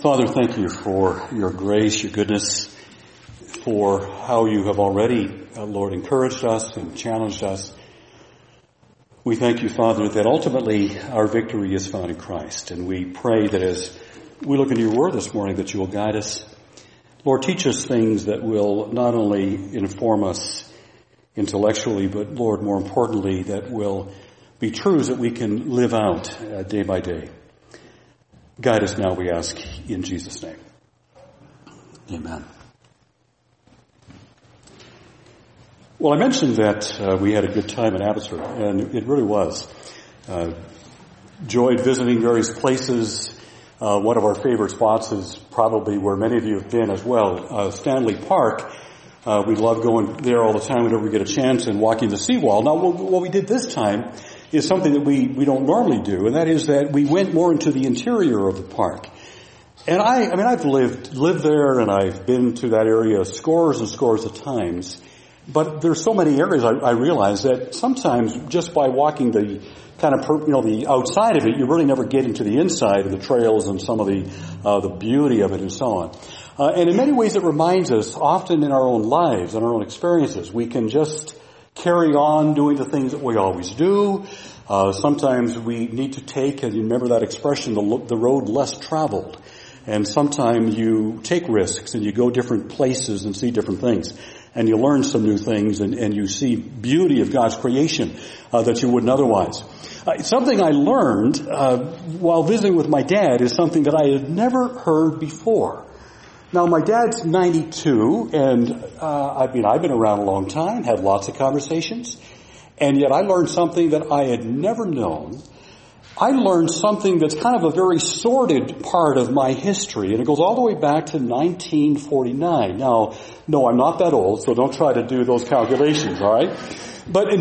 Father, thank you for your grace, your goodness, for how you have already, Lord, encouraged us and challenged us. We thank you, Father, that ultimately our victory is found in Christ. And we pray that as we look into your word this morning, that you will guide us. Lord, teach us things that will not only inform us intellectually, but, Lord, more importantly, that will be truths that we can live out day by day. Guide us now, we ask, in Jesus' name. Amen. Well, I mentioned that we had a good time in Abbotsford, and it really was. Enjoyed visiting various places. One of our favorite spots is probably where many of you have been as well, Stanley Park. We love going there all the time whenever we get a chance and walking the seawall. Now, what we did this time is something that we don't normally do, and that is that we went more into the interior of the park. And I've lived there, and I've been to that area scores and scores of times. But there's so many areas I realize that sometimes just by walking the kind of, the outside of it, you really never get into the inside of the trails and some of the beauty of it and so on. And in many ways it reminds us, often in our own lives and our own experiences, we can just carry on doing the things that we always do. Sometimes we need to take, and you remember that expression, the road less traveled. And sometimes you take risks and you go different places and see different things. And you learn some new things and you see beauty of God's creation that you wouldn't otherwise. Something I learned while visiting with my dad is something that I had never heard before. Now, my dad's 92, and I've been around a long time, had lots of conversations, and yet I learned something that I had never known. I learned something that's kind of a very sordid part of my history, and it goes all the way back to 1949. Now, no, I'm not that old, so don't try to do those calculations, all right? But in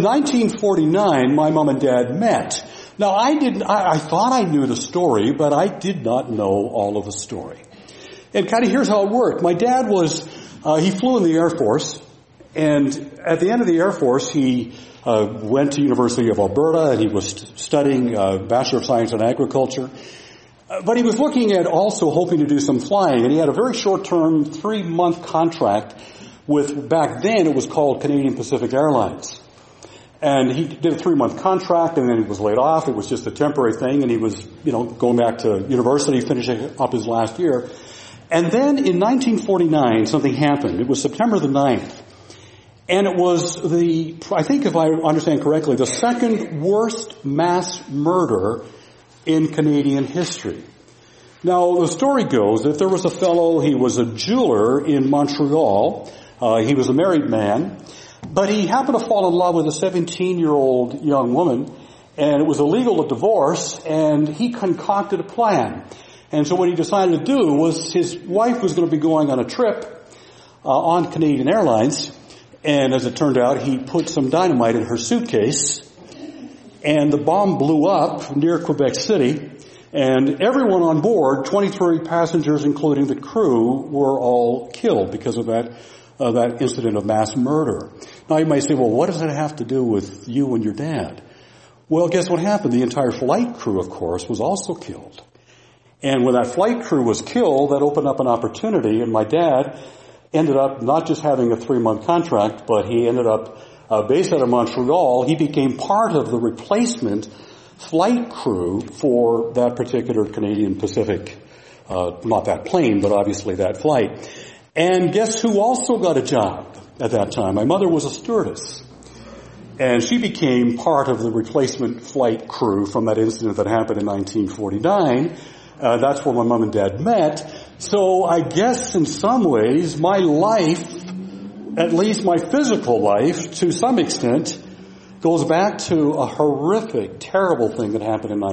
1949, my mom and dad met. Now, I thought I knew the story, but I did not know all of the story. And kind of here's how it worked. My dad he flew in the Air Force, and at the end of the Air Force, he went to University of Alberta, and he was studying Bachelor of Science in Agriculture. But he was looking at also hoping to do some flying, and he had a very short-term 3-month contract with, back then it was called Canadian Pacific Airlines. And he did a 3-month contract, and then he was laid off. It was just a temporary thing, and he was, going back to university, finishing up his last year. And then in 1949, something happened. It was September the 9th. And it was I think if I understand correctly, the second worst mass murder in Canadian history. Now, the story goes that there was a fellow, he was a jeweler in Montreal. He was a married man, but he happened to fall in love with a 17-year-old young woman, and it was illegal to divorce, and he concocted a plan. And so what he decided to do was his wife was going to be going on a trip on Canadian Airlines, and as it turned out, he put some dynamite in her suitcase, and the bomb blew up near Quebec City, and everyone on board, 23 passengers including the crew, were all killed because of that incident of mass murder. Now you might say, well, what does that have to do with you and your dad? Well, guess what happened? The entire flight crew, of course, was also killed. And when that flight crew was killed, that opened up an opportunity, and my dad ended up not just having a 3-month contract, but he ended up based out of Montreal. He became part of the replacement flight crew for that particular Canadian Pacific, not that plane, but obviously that flight. And guess who also got a job at that time? My mother was a stewardess. And she became part of the replacement flight crew from that incident that happened in 1949. That's where my mom and dad met. So I guess in some ways my life, at least my physical life to some extent, goes back to a horrific, terrible thing that happened in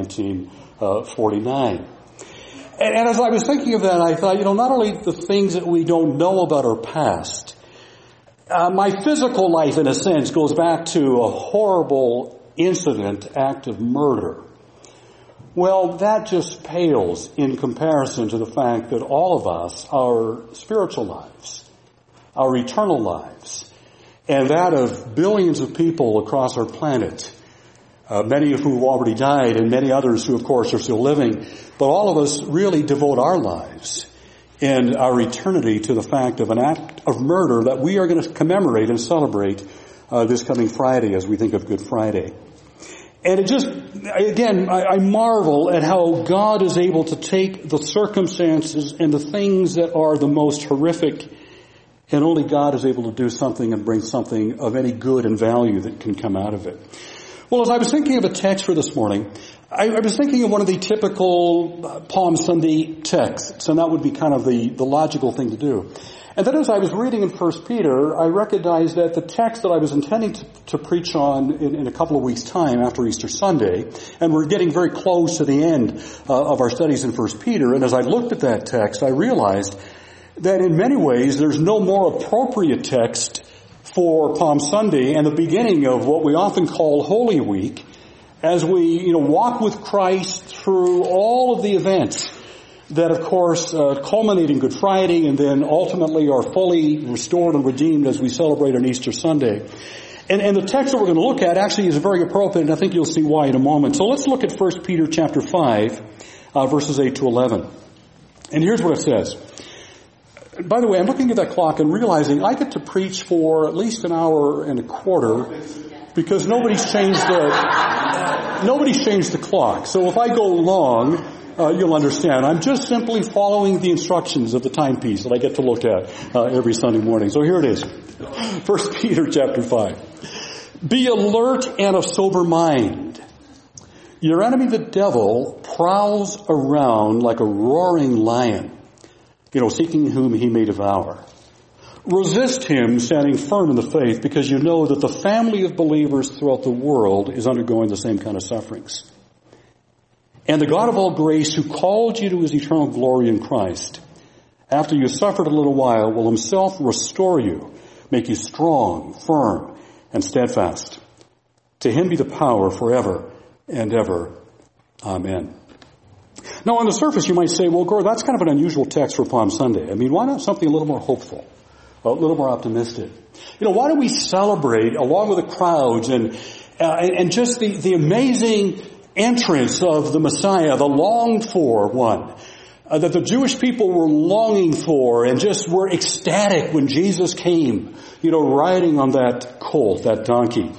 1949. And as I was thinking of that, I thought, not only the things that we don't know about our past, my physical life, in a sense, goes back to a horrible incident, act of murder. Well, that just pales in comparison to the fact that all of us, our spiritual lives, our eternal lives, and that of billions of people across our planet, many of who have already died and many others who, of course, are still living. But all of us really devote our lives and our eternity to the fact of an act of murder that we are going to commemorate and celebrate this coming Friday as we think of Good Friday. And it just, again, I marvel at how God is able to take the circumstances and the things that are the most horrific, and only God is able to do something and bring something of any good and value that can come out of it. Well, as I was thinking of a text for this morning, I was thinking of one of the typical Palm Sunday texts, and that would be kind of the logical thing to do. And then as I was reading in 1 Peter, I recognized that the text that I was intending to preach on in a couple of weeks' time after Easter Sunday, and we're getting very close to the end of our studies in 1 Peter, and as I looked at that text, I realized that in many ways there's no more appropriate text for Palm Sunday and the beginning of what we often call Holy Week, as we, walk with Christ through all of the events that, of course, culminate in Good Friday and then ultimately are fully restored and redeemed as we celebrate on Easter Sunday. And the text that we're going to look at actually is very appropriate, and I think you'll see why in a moment. So let's look at 1 Peter chapter 5, verses 8 to 11. And here's what it says. By the way, I'm looking at that clock and realizing I get to preach for at least an hour and a quarter because nobody's changed the clock. So if I go long, you'll understand. I'm just simply following the instructions of the timepiece that I get to look at every Sunday morning. So here it is. 1 Peter chapter 5. Be alert and of sober mind. Your enemy the devil prowls around like a roaring lion, seeking whom he may devour. Resist him, standing firm in the faith, because you know that the family of believers throughout the world is undergoing the same kind of sufferings. And the God of all grace, who called you to his eternal glory in Christ, after you suffered a little while, will himself restore you, make you strong, firm, and steadfast. To him be the power forever and ever. Amen. Now, on the surface, you might say, well, Gord, that's kind of an unusual text for Palm Sunday. I mean, why not something a little more hopeful, a little more optimistic? Why don't we celebrate along with the crowds and just the amazing entrance of the Messiah, the longed for one, that the Jewish people were longing for and just were ecstatic when Jesus came, riding on that colt, that donkey.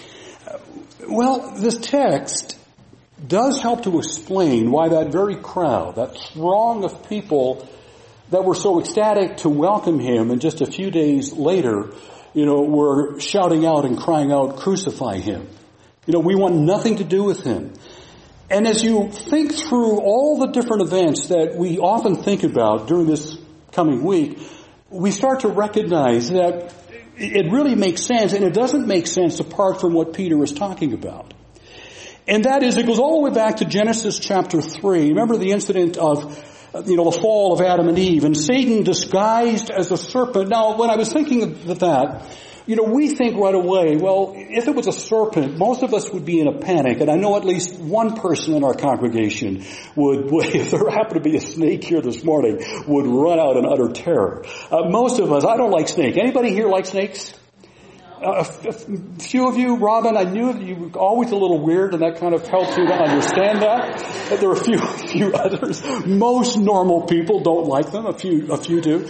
Well, this text does help to explain why that very crowd, that throng of people that were so ecstatic to welcome him, and just a few days later, were shouting out and crying out, crucify him. We want nothing to do with him. And as you think through all the different events that we often think about during this coming week, we start to recognize that it really makes sense, and it doesn't make sense apart from what Peter is talking about. And that is, it goes all the way back to Genesis chapter 3. Remember the incident of, the fall of Adam and Eve, and Satan disguised as a serpent. Now, when I was thinking of that, we think right away, well, if it was a serpent, most of us would be in a panic. And I know at least one person in our congregation would if there happened to be a snake here this morning, would run out in utter terror. Most of us, I don't like snakes. Anybody here like snakes? A few of you, Robin, I knew you were always a little weird, and that kind of helps you to understand that. But there are a few others. Most normal people don't like them. A few do.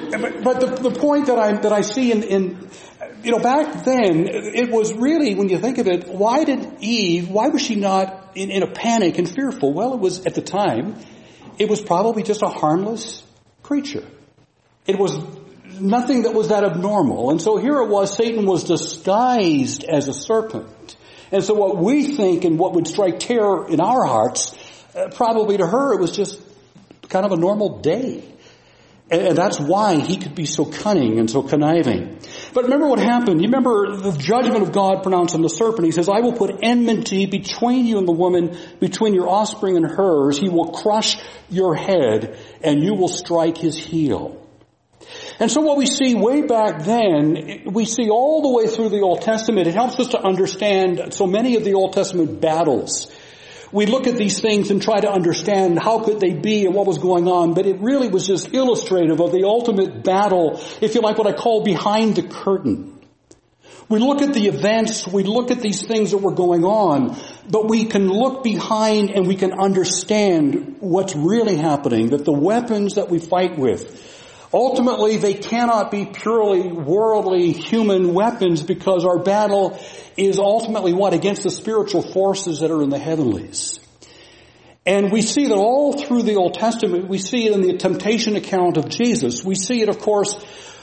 But the point that I see in back then, it was really, when you think of it, why was she not in a panic and fearful? Well, it was, at the time, it was probably just a harmless creature. It was nothing that was that abnormal. And so here it was, Satan was disguised as a serpent. And so what we think and what would strike terror in our hearts, probably to her, it was just kind of a normal day. And that's why he could be so cunning and so conniving. But remember what happened. You remember the judgment of God pronounced on the serpent. He says, I will put enmity between you and the woman, between your offspring and hers. He will crush your head, and you will strike his heel. And so what we see way back then, we see all the way through the Old Testament. It helps us to understand so many of the Old Testament battles. We look at these things and try to understand how could they be and what was going on, but it really was just illustrative of the ultimate battle, if you like, what I call behind the curtain. We look at the events, we look at these things that were going on, but we can look behind and we can understand what's really happening, that the weapons that we fight with, ultimately they cannot be purely worldly human weapons, because our battle is ultimately what? Against the spiritual forces that are in the heavenlies. And we see that all through the Old Testament. We see it in the temptation account of Jesus. We see it, of course,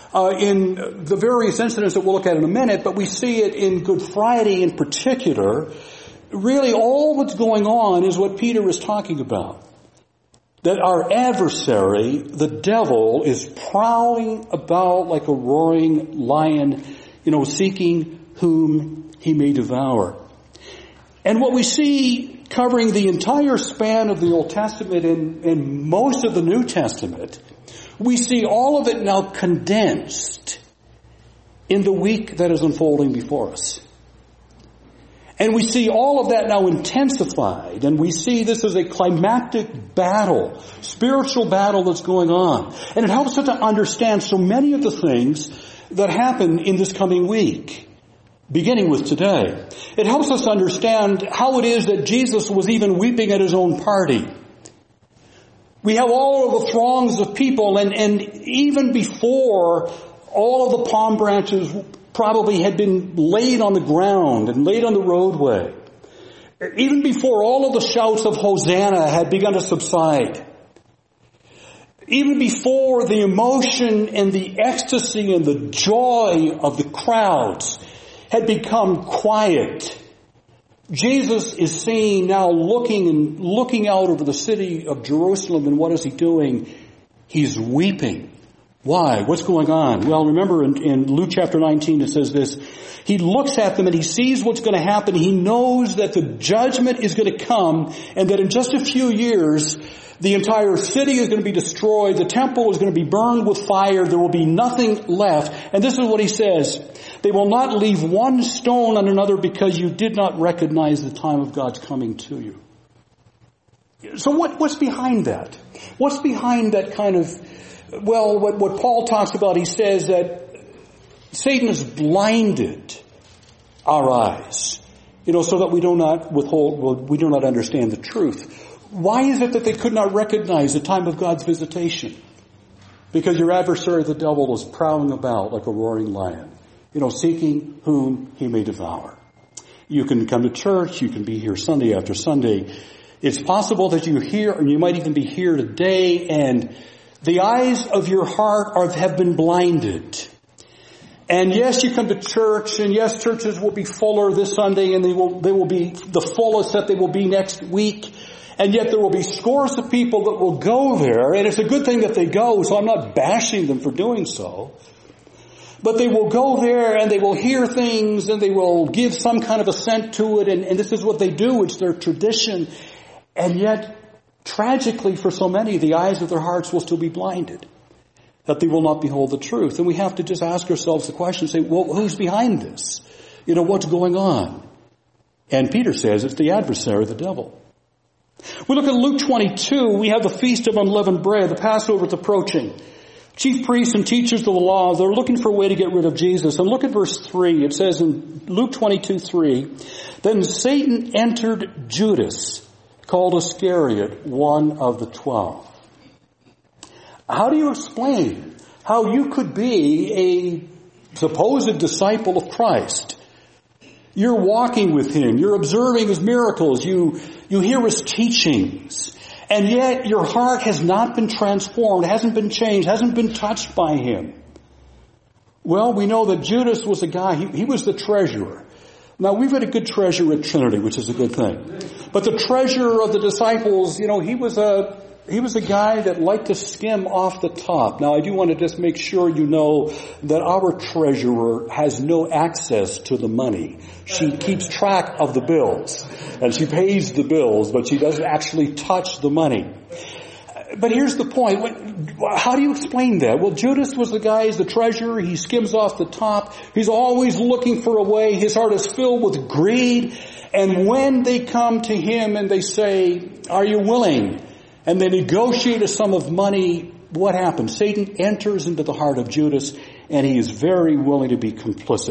in the various incidents that we'll look at in a minute, but we see it in Good Friday in particular. Really, all that's going on is what Peter is talking about. That our adversary, the devil, is prowling about like a roaring lion, seeking whom he may devour. And what we see covering the entire span of the Old Testament and most of the New Testament, we see all of it now condensed in the week that is unfolding before us. And we see all of that now intensified, and we see this as a climactic battle, spiritual battle that's going on. And it helps us to understand so many of the things that happen in this coming week, beginning with today. It helps us understand how it is that Jesus was even weeping at his own party. We have all of the throngs of people, and even before all of the palm branches probably had been laid on the ground and laid on the roadway, even before all of the shouts of Hosanna had begun to subside, even before the emotion and the ecstasy and the joy of the crowds had become quiet, Jesus is seen now looking out over the city of Jerusalem, and what is he doing? He's weeping. Why? What's going on? Well, remember in Luke chapter 19 it says this. He looks at them and he sees what's going to happen. He knows that the judgment is going to come, and that in just a few years the entire city is going to be destroyed. The temple is going to be burned with fire. There will be nothing left. And this is what he says. They will not leave one stone on another, because you did not recognize the time of God's coming to you. So what's behind that? What's behind that kind of, well, what Paul talks about, he says that Satan has blinded our eyes, so that we do not understand the truth. Why is it that they could not recognize the time of God's visitation? Because your adversary, the devil, is prowling about like a roaring lion, seeking whom he may devour. You can come to church, you can be here Sunday after Sunday. It's possible that you're here, and you might even be here today, and the eyes of your heart have been blinded. And yes, you come to church, and yes, churches will be fuller this Sunday, and they will be the fullest that they will be next week. And yet there will be scores of people that will go there, and it's a good thing that they go, so I'm not bashing them for doing so. But they will go there, and they will hear things, and they will give some kind of assent to it, and this is what they do. It's their tradition. And yet, tragically for so many, the eyes of their hearts will still be blinded, that they will not behold the truth. And we have to just ask ourselves the question, say, well, who's behind this? What's going on? And Peter says it's the adversary, the devil. We look at Luke 22, we have the Feast of Unleavened Bread, the Passover is approaching. Chief priests and teachers of the law, they're looking for a way to get rid of Jesus. And look at verse 3. It says in Luke 22:3, then Satan entered Judas, called Iscariot, one of the 12. How do you explain how you could be a supposed disciple of Christ? You're walking with him. You're observing his miracles. You hear his teachings. And yet your heart has not been transformed, hasn't been changed, hasn't been touched by him. Well, we know that Judas was a guy, he was the treasurer. Now, we've got a good treasurer at Trinity, which is a good thing. But the treasurer of the disciples, he was a guy that liked to skim off the top. Now, I do want to just make sure you know that our treasurer has no access to the money. She keeps track of the bills, and she pays the bills, but she doesn't actually touch the money. But here's the point. How do you explain that? Well, Judas was the guy, he's the treasurer, he skims off the top. He's always looking for a way. His heart is filled with greed. And when they come to him and they say, are you willing? And they negotiate a sum of money, what happens? Satan enters into the heart of Judas, and he is very willing to be complicit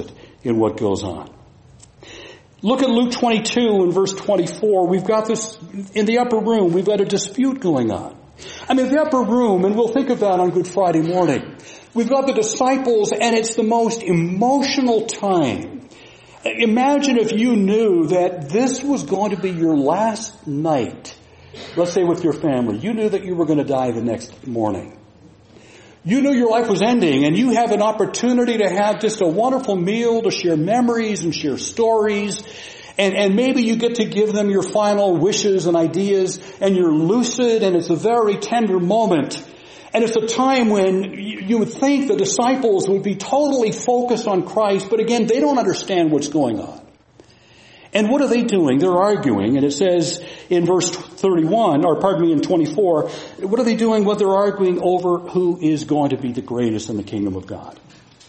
in what goes on. Look at Luke 22 and verse 24. We've got this in the upper room. We've got a dispute going on. I mean, the upper room, and we'll think of that on Good Friday morning. We've got the disciples, and it's the most emotional time. Imagine if you knew that this was going to be your last night, let's say with your family. You knew that you were going to die the next morning. You knew your life was ending, and you have an opportunity to have just a wonderful meal, to share memories and share stories, and maybe you get to give them your final wishes and ideas, and you're lucid, and it's a very tender moment. And it's a time when you would think the disciples would be totally focused on Christ, but again, they don't understand what's going on. And what are they doing? They're arguing, and it says in verse 31, or pardon me, in 24, what are they doing? Well, they're arguing over who is going to be the greatest in the kingdom of God.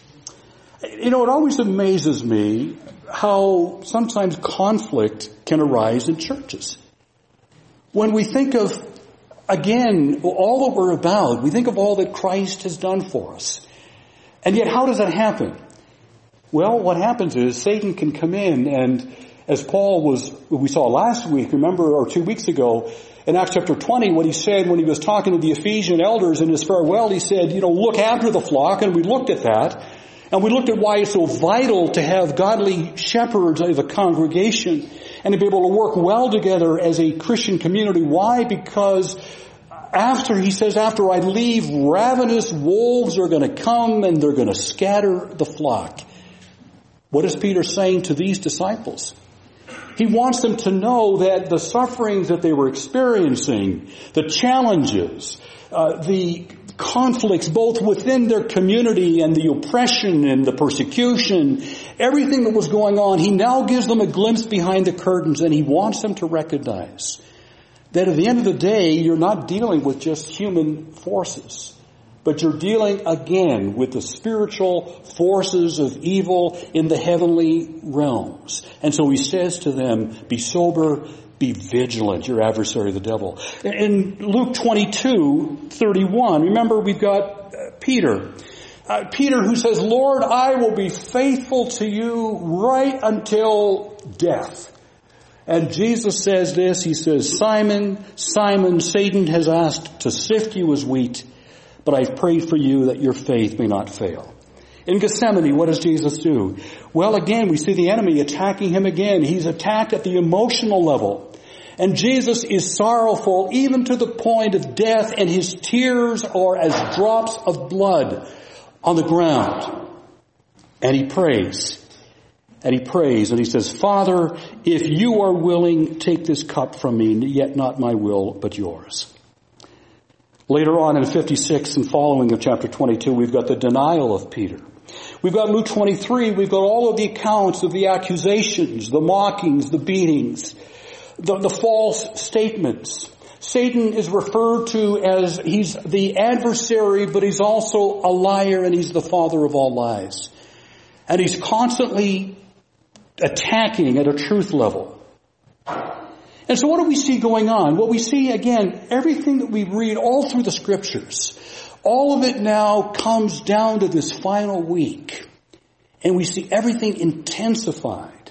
You know, it always amazes me how sometimes conflict can arise in churches. When we think of, again, all that we're about, we think of all that Christ has done for us. And yet, how does that happen? Well, what happens is Satan can come in, and as we saw last week, remember, or 2 weeks ago, in Acts chapter 20, what he said when he was talking to the Ephesian elders in his farewell, he said, look after the flock, and we looked at that, and we looked at why it's so vital to have godly shepherds of a congregation, and to be able to work well together as a Christian community. Why? Because after I leave, ravenous wolves are going to come, and they're going to scatter the flock. What is Peter saying to these disciples? He wants them to know that the sufferings that they were experiencing, the challenges, the conflicts both within their community and the oppression and the persecution, everything that was going on, he now gives them a glimpse behind the curtains, and he wants them to recognize that at the end of the day, you're not dealing with just human forces, but you're dealing again with the spiritual forces of evil in the heavenly realms. And so he says to them, be sober, be vigilant, your adversary the devil. In Luke 22:31, remember we've got Peter. Peter who says, Lord, I will be faithful to you right until death. And Jesus says this, he says, Simon, Simon, Satan has asked to sift you as wheat, but I've prayed for you that your faith may not fail. In Gethsemane, what does Jesus do? Well, again, we see the enemy attacking him again. He's attacked at the emotional level. And Jesus is sorrowful even to the point of death, and his tears are as drops of blood on the ground. And he prays. And he prays, and he says, Father, if you are willing, take this cup from me, yet not my will, but yours. Later on in 56 and following of chapter 22, we've got the denial of Peter. We've got Luke 23, we've got all of the accounts of the accusations, the mockings, the beatings, the false statements. Satan is referred to as he's the adversary, but he's also a liar, and he's the father of all lies. And he's constantly attacking at a truth level. And so what do we see going on? Well, we see, again, everything that we read all through the scriptures, all of it now comes down to this final week. And we see everything intensified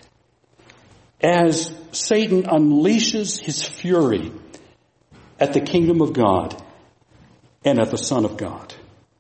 as Satan unleashes his fury at the kingdom of God and at the Son of God.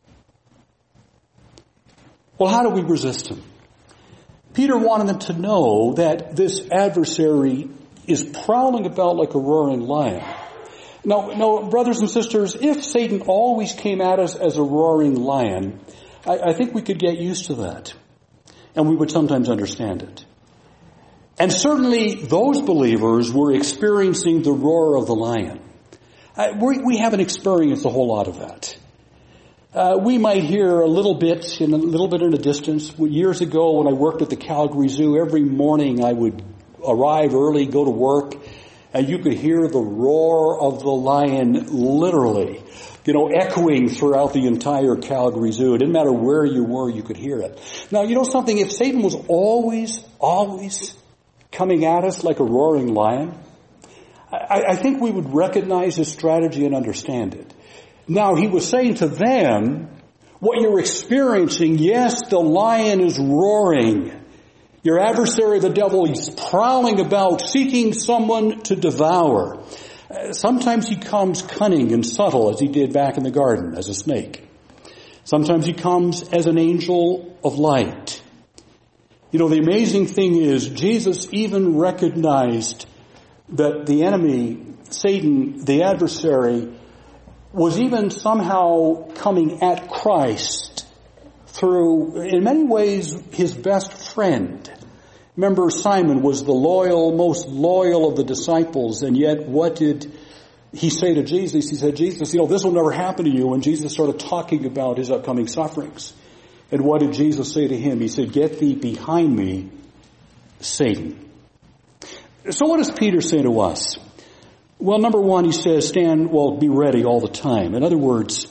Well, how do we resist him? Peter wanted them to know that this adversary is prowling about like a roaring lion. Now, brothers and sisters, if Satan always came at us as a roaring lion, I think we could get used to that. And we would sometimes understand it. And certainly those believers were experiencing the roar of the lion. We haven't experienced a whole lot of that. We might hear a little bit in the distance. Years ago when I worked at the Calgary Zoo, every morning I would arrive early, go to work, and you could hear the roar of the lion literally, echoing throughout the entire Calgary Zoo. It didn't matter where you were, you could hear it. Now, you know something? If Satan was always coming at us like a roaring lion, I think we would recognize his strategy and understand it. Now, he was saying to them, what you're experiencing, yes, the lion is roaring, Your adversary, the devil, he's prowling about, seeking someone to devour. Sometimes he comes cunning and subtle, as he did back in the garden, as a snake. Sometimes he comes as an angel of light. You know, the amazing thing is, Jesus even recognized that the enemy, Satan, the adversary, was even somehow coming at Christ through, in many ways, his best friend. Remember, Simon was the most loyal of the disciples, and yet what did he say to Jesus? He said, Jesus, this will never happen to you. And Jesus started talking about his upcoming sufferings. And what did Jesus say to him? He said, get thee behind me, Satan. So what does Peter say to us? Well, number one, he says, be ready all the time. In other words,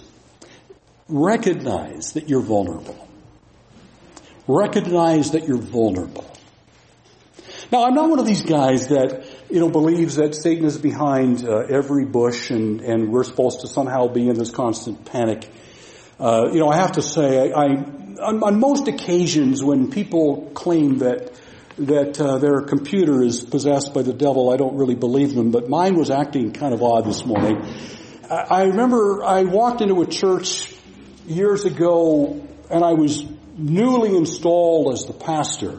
recognize that you're vulnerable. Recognize that you're vulnerable. Now, I'm not one of these guys that, believes that Satan is behind every bush and we're supposed to somehow be in this constant panic. I have to say, on most occasions when people claim that their computer is possessed by the devil, I don't really believe them, but mine was acting kind of odd this morning. I remember I walked into a church years ago and I was newly installed as the pastor.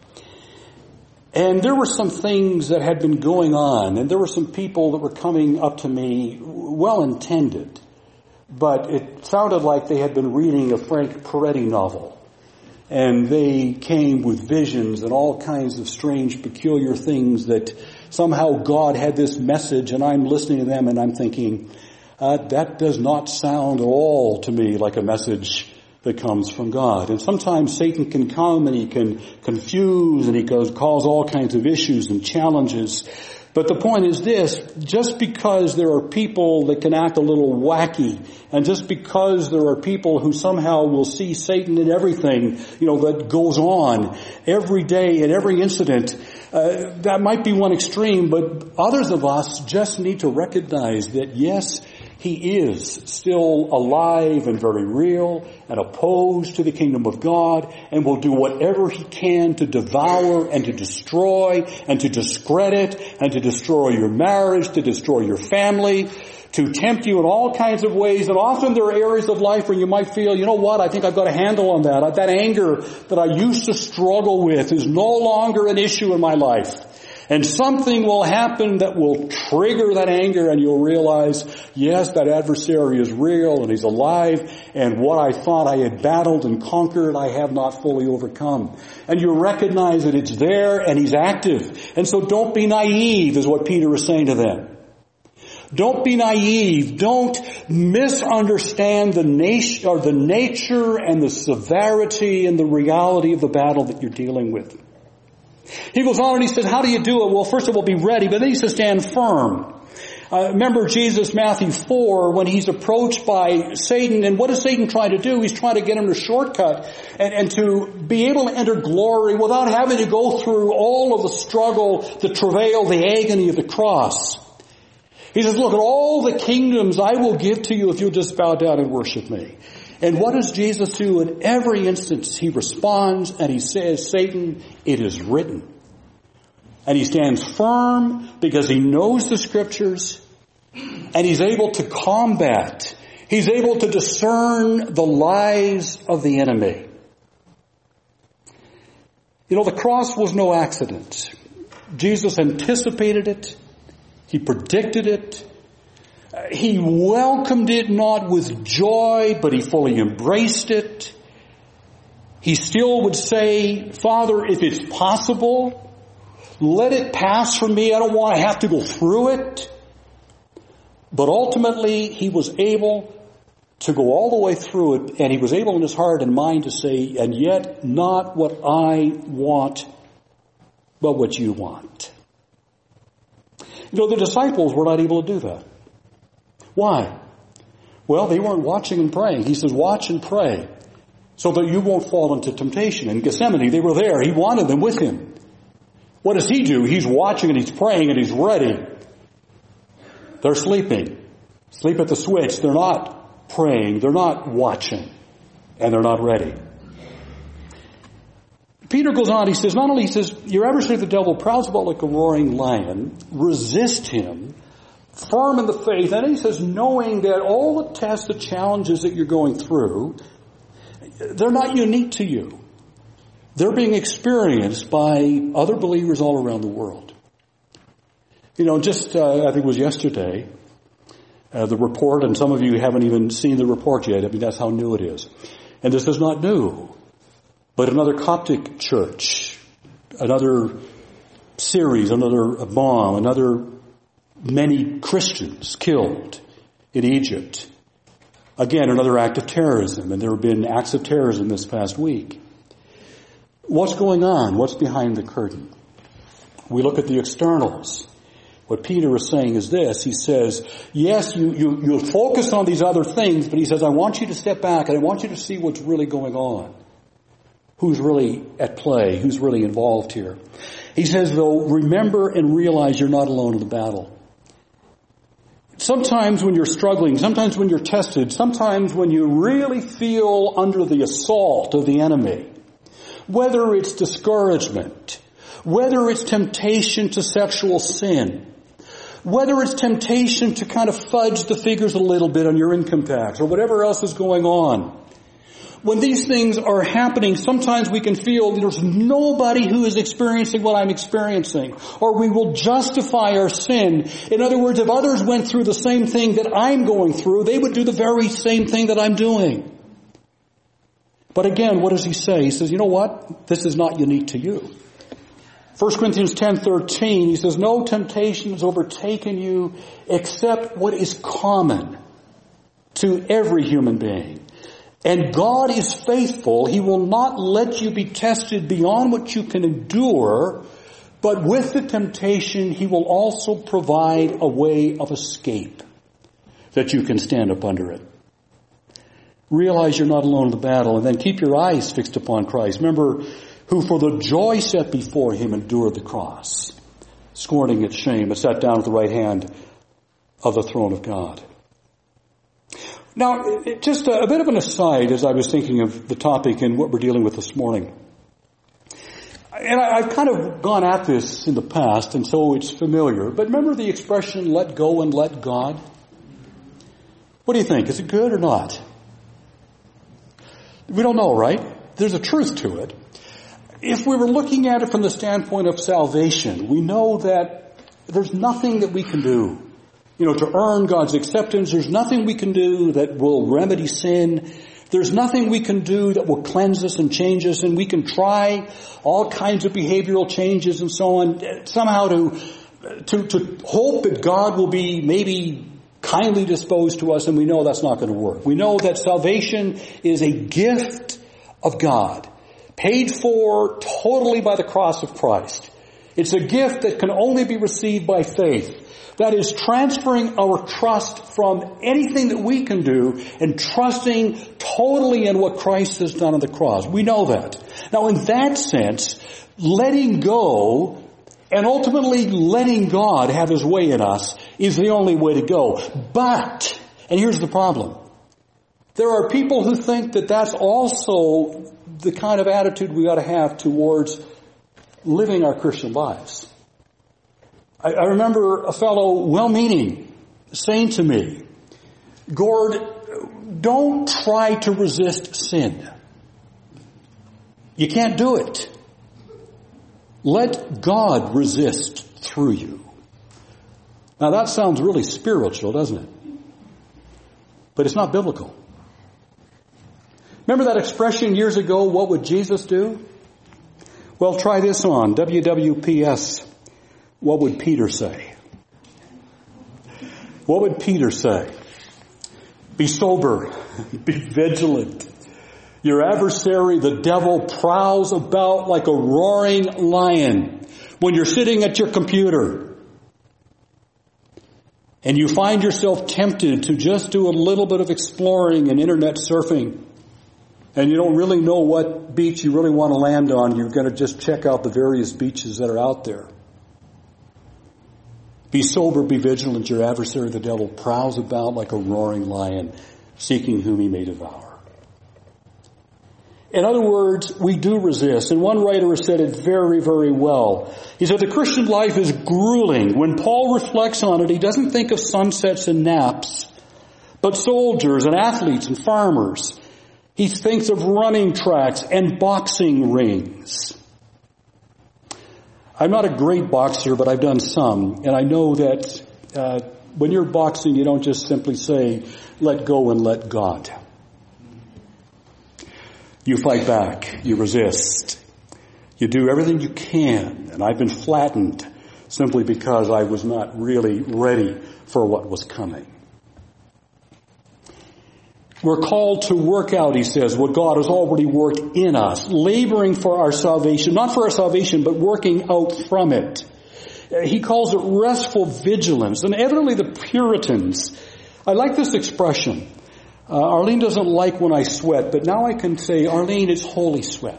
And there were some things that had been going on, and there were some people that were coming up to me, well-intended, but it sounded like they had been reading a Frank Peretti novel. And they came with visions and all kinds of strange, peculiar things that somehow God had this message, and I'm listening to them and I'm thinking, that does not sound at all to me like a message that comes from God. And sometimes Satan can come and he can confuse and he can cause all kinds of issues and challenges. But the point is this, just because there are people that can act a little wacky, and just because there are people who somehow will see Satan in everything, that goes on every day in every incident, that might be one extreme, but others of us just need to recognize that yes, he is still alive and very real and opposed to the kingdom of God and will do whatever he can to devour and to destroy and to discredit and to destroy your marriage, to destroy your family, to tempt you in all kinds of ways. And often there are areas of life where you might feel, I think I've got a handle on that. That anger that I used to struggle with is no longer an issue in my life. And something will happen that will trigger that anger, and you'll realize, yes, that adversary is real and he's alive, and what I thought I had battled and conquered, I have not fully overcome. And you recognize that it's there and he's active. And so don't be naive, is what Peter is saying to them. Don't be naive. Don't misunderstand the nature and the severity and the reality of the battle that you're dealing with. He goes on and he says, how do you do it? Well, first of all, be ready, but then he says, stand firm. Remember Jesus, Matthew 4, when he's approached by Satan, and what does Satan try to do? He's trying to get him to shortcut and to be able to enter glory without having to go through all of the struggle, the travail, the agony of the cross. He says, look, at all the kingdoms I will give to you if you'll just bow down and worship me. And what does Jesus do? In every instance, he responds and he says, Satan, it is written. And he stands firm because he knows the scriptures and he's able to combat. He's able to discern the lies of the enemy. The cross was no accident. Jesus anticipated it. He predicted it. He welcomed it not with joy, but he fully embraced it. He still would say, Father, if it's possible, let it pass from me. I don't want to have to go through it. But ultimately, he was able to go all the way through it, and he was able in his heart and mind to say, and yet not what I want, but what you want. The disciples were not able to do that. Why? Well, they weren't watching and praying. He says, watch and pray so that you won't fall into temptation. In Gethsemane, they were there. He wanted them with him. What does he do? He's watching and he's praying and he's ready. They're sleeping. Sleep at the switch. They're not praying. They're not watching. And they're not ready. Peter goes on, he says, not only, he says, your adversary the devil prowls about like a roaring lion, resist him, firm in the faith, and he says, knowing that all the tests, the challenges that you're going through, they're not unique to you. They're being experienced by other believers all around the world. You know, just, I think it was yesterday, the report, and some of you haven't even seen the report yet. I mean, that's how new it is. And this is not new. But another Coptic church, another series, another bomb, another many Christians killed in Egypt. Again, another act of terrorism, and there have been acts of terrorism this past week. What's going on? What's behind the curtain? We look at the externals. What Peter is saying is this. He says, yes, you'll focus on these other things, but he says, I want you to step back and I want you to see what's really going on. Who's really at play? Who's really involved here? He says, though, remember and realize you're not alone in the battle. Sometimes when you're struggling, sometimes when you're tested, sometimes when you really feel under the assault of the enemy, whether it's discouragement, whether it's temptation to sexual sin, whether it's temptation to kind of fudge the figures a little bit on your income tax or whatever else is going on, when these things are happening, sometimes we can feel there's nobody who is experiencing what I'm experiencing, or we will justify our sin. In other words, if others went through the same thing that I'm going through, they would do the very same thing that I'm doing. But again, what does he say? He says, you know what? This is not unique to you. 1 Corinthians 10:13, he says, no temptation has overtaken you except what is common to every human being. And God is faithful. He will not let you be tested beyond what you can endure, but with the temptation, He will also provide a way of escape that you can stand up under it. Realize you're not alone in the battle, and then keep your eyes fixed upon Christ. Remember, who for the joy set before Him endured the cross, scorning its shame, and sat down at the right hand of the throne of God. Now, just a bit of an aside as I was thinking of the topic and what we're dealing with this morning. And I've kind of gone at this in the past, and so it's familiar. But remember the expression, let go and let God? What do you think? Is it good or not? We don't know, right? There's a truth to it. If we were looking at it from the standpoint of salvation, we know that there's nothing that we can do, to earn God's acceptance. There's nothing we can do that will remedy sin. There's nothing we can do that will cleanse us and change us, and we can try all kinds of behavioral changes and so on, somehow to hope that God will be maybe kindly disposed to us, and we know that's not going to work. We know that salvation is a gift of God, paid for totally by the cross of Christ. It's a gift that can only be received by faith. That is transferring our trust from anything that we can do and trusting totally in what Christ has done on the cross. We know that. Now, in that sense, letting go and ultimately letting God have His way in us is the only way to go. But, and here's the problem, there are people who think that that's also the kind of attitude we ought to have towards living our Christian lives. I remember a fellow, well-meaning, saying to me, Gord, don't try to resist sin. You can't do it. Let God resist through you. Now that sounds really spiritual, doesn't it? But it's not biblical. Remember that expression years ago, what would Jesus do? Well, try this on. WWPS. What would Peter say? What would Peter say? Be sober. Be vigilant. Your adversary, the devil, prowls about like a roaring lion when you're sitting at your computer and you find yourself tempted to just do a little bit of exploring and internet surfing, and you don't really know what beach you really want to land on. You're going to just check out the various beaches that are out there. Be sober, be vigilant. Your adversary, the devil, prowls about like a roaring lion, seeking whom he may devour. In other words, we do resist. And one writer has said it very, very well. He said the Christian life is grueling. When Paul reflects on it, he doesn't think of sunsets and naps, but soldiers and athletes and farmers. He thinks of running tracks and boxing rings. I'm not a great boxer, but I've done some. And I know that when you're boxing, you don't just simply say, let go and let God. You fight back. You resist. You do everything you can. And I've been flattened simply because I was not really ready for what was coming. We're called to work out, he says, what God has already worked in us, laboring for our salvation, not for our salvation, but working out from it. He calls it restful vigilance. And evidently the Puritans, I like this expression. Arlene doesn't like when I sweat, but now I can say, Arlene, it's holy sweat.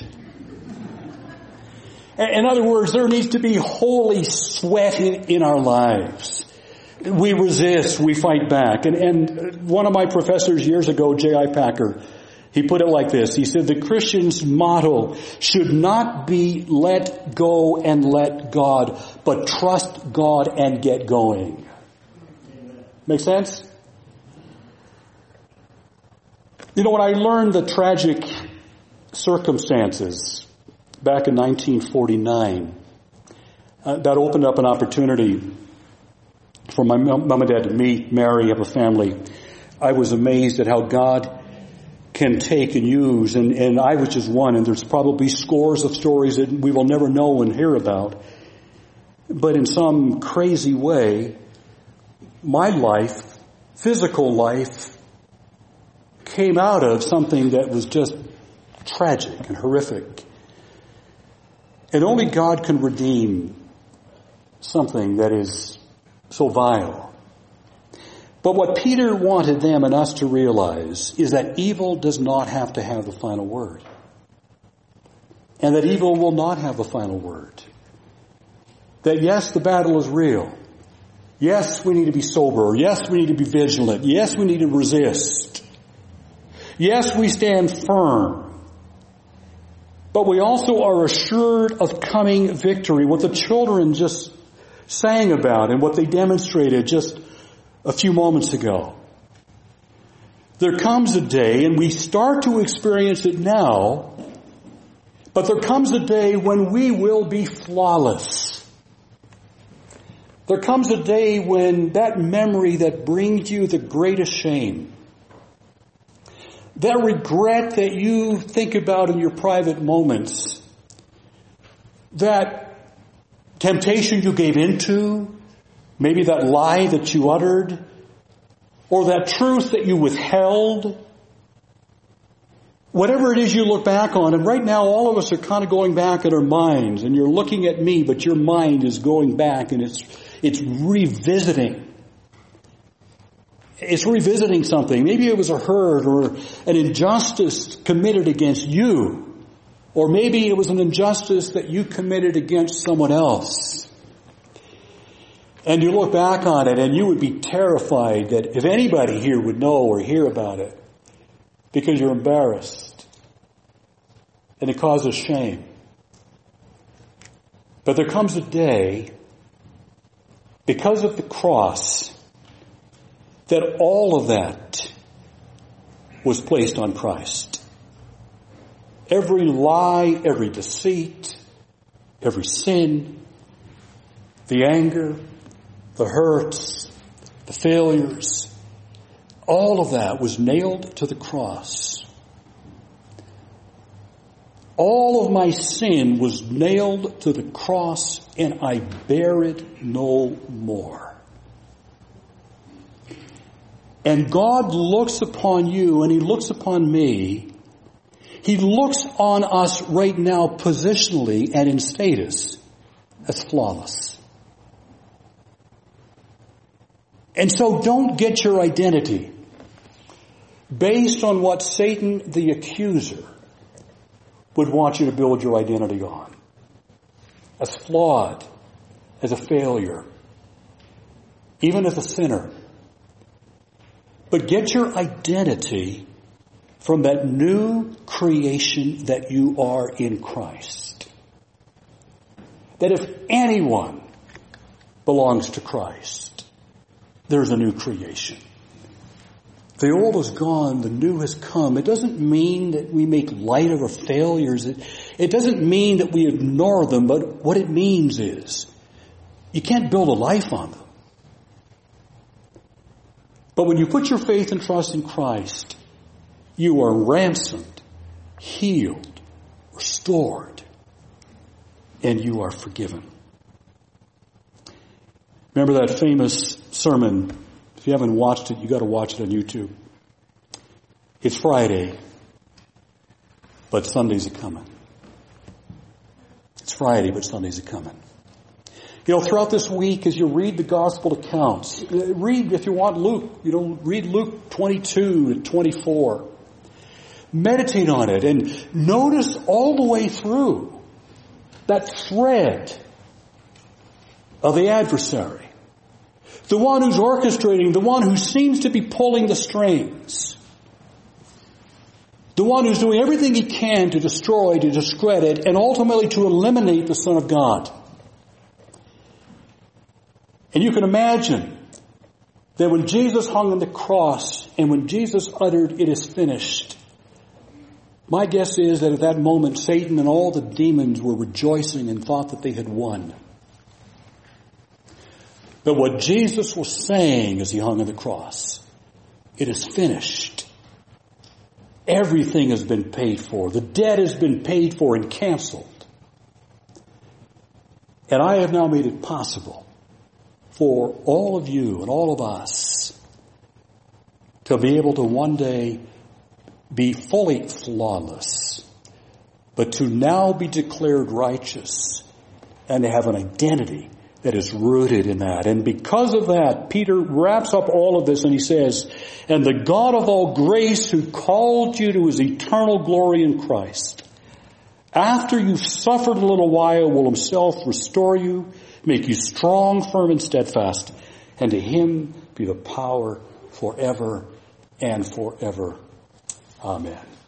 In other words, there needs to be holy sweat in our lives. We resist, we fight back. And one of my professors years ago, J.I. Packer, he put it like this. He said, the Christian's motto should not be let go and let God, but trust God and get going. Make sense? You know, when I learned the tragic circumstances back in 1949, that opened up an opportunity for my mom and dad to meet, marry, have a family. I was amazed at how God can take and use, and I was just one, and there's probably scores of stories that we will never know and hear about. But in some crazy way, my life, physical life, came out of something that was just tragic and horrific. And only God can redeem something that is so vile. But what Peter wanted them and us to realize is that evil does not have to have the final word. And that evil will not have the final word. That yes, the battle is real. Yes, we need to be sober. Yes, we need to be vigilant. Yes, we need to resist. Yes, we stand firm. But we also are assured of coming victory. What the children just sang about and what they demonstrated just a few moments ago. There comes a day, and we start to experience it now, but there comes a day when we will be flawless. There comes a day when that memory that brings you the greatest shame, that regret that you think about in your private moments, that temptation you gave into, maybe that lie that you uttered, or that truth that you withheld, whatever it is you look back on, and right now all of us are kind of going back in our minds, and you're looking at me, but your mind is going back and it's revisiting. It's revisiting something. Maybe it was a hurt or an injustice committed against you. Or maybe it was an injustice that you committed against someone else. And you look back on it and you would be terrified that if anybody here would know or hear about it, because you're embarrassed. And it causes shame. But there comes a day, because of the cross, that all of that was placed on Christ. Every lie, every deceit, every sin, the anger, the hurts, the failures, all of that was nailed to the cross. All of my sin was nailed to the cross, and I bear it no more. And God looks upon you and He looks upon me. He looks on us right now positionally and in status as flawless. And so don't get your identity based on what Satan the accuser would want you to build your identity on. As flawed, as a failure, even as a sinner. But get your identity from that new creation that you are in Christ. That if anyone belongs to Christ, there's a new creation. The old is gone, the new has come. It doesn't mean that we make light of our failures. It doesn't mean that we ignore them, but what it means is you can't build a life on them. But when you put your faith and trust in Christ, you are ransomed, healed, restored, and you are forgiven. Remember that famous sermon? If you haven't watched it, you got to watch it on YouTube. It's Friday, but Sundays are coming. It's Friday, but Sundays are coming. You know, throughout this week, as you read the gospel accounts, read, if you want, Luke. Read Luke 22 to 24. Meditate on it and notice all the way through that thread of the adversary. The one who's orchestrating, the one who seems to be pulling the strings. The one who's doing everything he can to destroy, to discredit, and ultimately to eliminate the Son of God. And you can imagine that when Jesus hung on the cross and when Jesus uttered, "It is finished," my guess is that at that moment Satan and all the demons were rejoicing and thought that they had won. But what Jesus was saying as he hung on the cross, it is finished. Everything has been paid for. The debt has been paid for and canceled. And I have now made it possible for all of you and all of us to be able to one day be fully flawless, but to now be declared righteous and to have an identity that is rooted in that. And because of that, Peter wraps up all of this and he says, "And the God of all grace who called you to his eternal glory in Christ, after you've suffered a little while, will himself restore you, make you strong, firm, and steadfast. And to him be the power forever and forever. Amen."